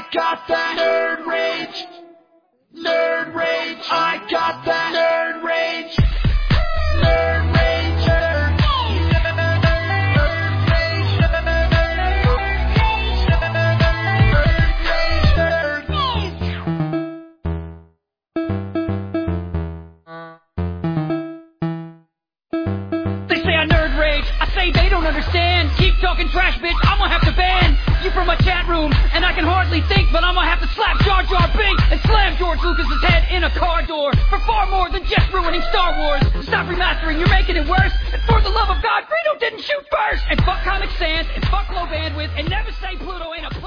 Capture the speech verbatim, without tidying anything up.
got that nerd rage. Nerd rage. I got that nerd rage. Nerd rage. Nerd rage. Nerd rage. They say I nerd rage. I say they don't understand. Keep talking trash, bitch. I'm gonna have to ban you from my chat room, and I can hardly think, but I'm gonna have to slap Jar Jar Binks and slam George Lucas's head in a car door for far more than just ruining Star Wars. Stop remastering, you're making it worse. And for the love of God, Greedo didn't shoot first. And fuck Comic Sans, and fuck low bandwidth, and never say Pluto ain't a